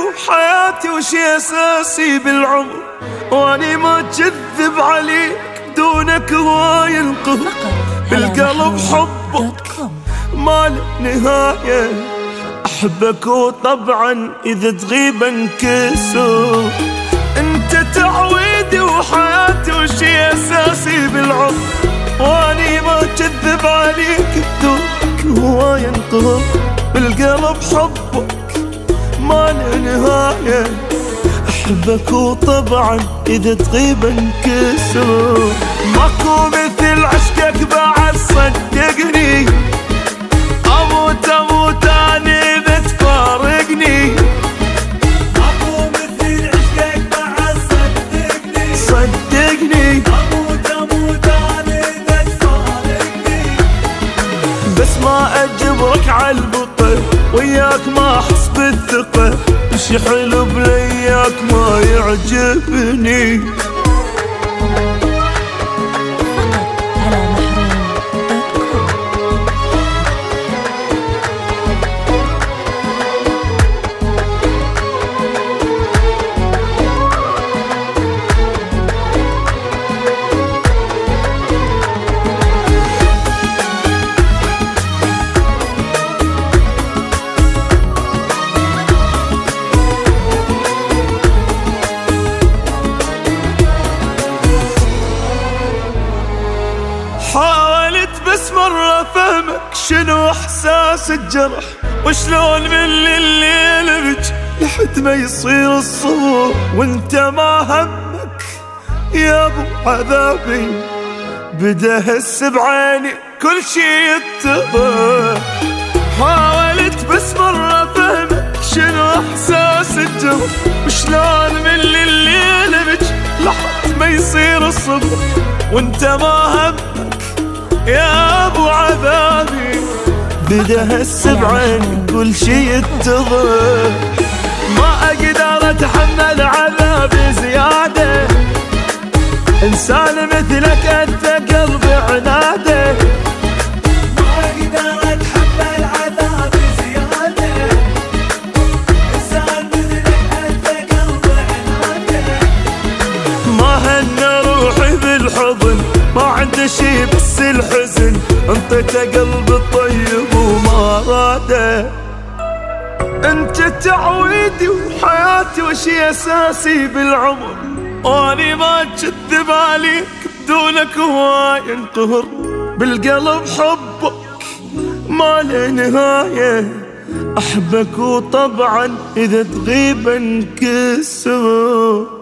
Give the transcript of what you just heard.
وحياتي وشي أساسي بالعمر، واني ما كذب عليك بدونك هواي ينقهر. بالقلب حبك ما له نهاية، أحبك وطبعا إذا تغيب انكسر. انت تعويدي وحياتي وشي أساسي بالعمر، واني ما كذب عليك بدونك هواي ينقهر. بالقلب حبك ما له نهاية، أحبك وطبعا إذا تغيب انكسر. ماكو مثل عشقك بعد صدقني، أموت أموت أنا إذا تفارقني. ماكو مثل عشقك بعد صدقني، صدقني أموت أموت أنا إذا تفارقني. بس ما أجبرك عالبطل، وياك ما أحس بالثقة، وشي حلو بلياك ما يعجبني. حاولت بس مرة فهمك شنو احساس الجرح، وشلون من الليل بج لحد ما يصير الصبح، وانت ما همك يا ابو عذابي. بدا هس بعيني كل شي يتضح. حاولت بس مرة فهمك شنو احساس الجرح، وشلون من الليل بج لحد ما يصير الصبح، وانت ما همك يا ابو عذابي. بدا هس بعيني كل شي يتضح. ما اقدر اتحمل عذابي زيادة، انسان مثلك انت قلبي عناده. ما اقدر اتحمل عذابي زيادة، انسان مثلك انت قلبي عناده. ما هن روحي بالحضن، ما عنده شي بس الحزن، انطيته قلب الطيب وما راده. انت تعويدي وحياتي وشي اساسي بالعمر، واني ما كذب عليك بدونك هواي ينقهر. بالقلب حبك ما له نهاية، احبك وطبعا اذا تغيب انكسر.